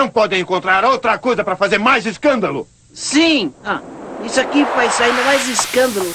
Não podem encontrar outra coisa para fazer mais escândalo? Sim! Isso aqui faz ainda mais escândalo.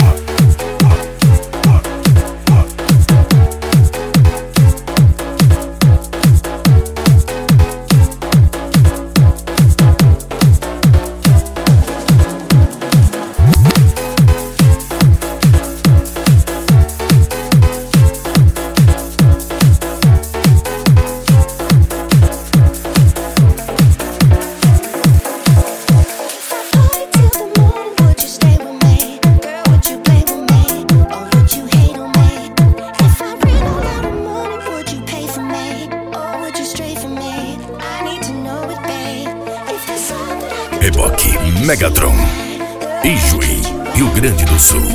Reboque Megatron, Ijuí, Rio Grande do Sul.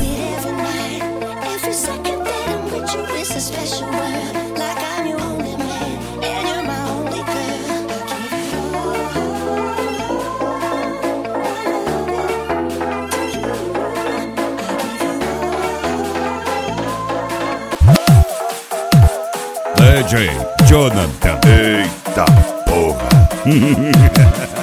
DJ Jonathan. Eita porra.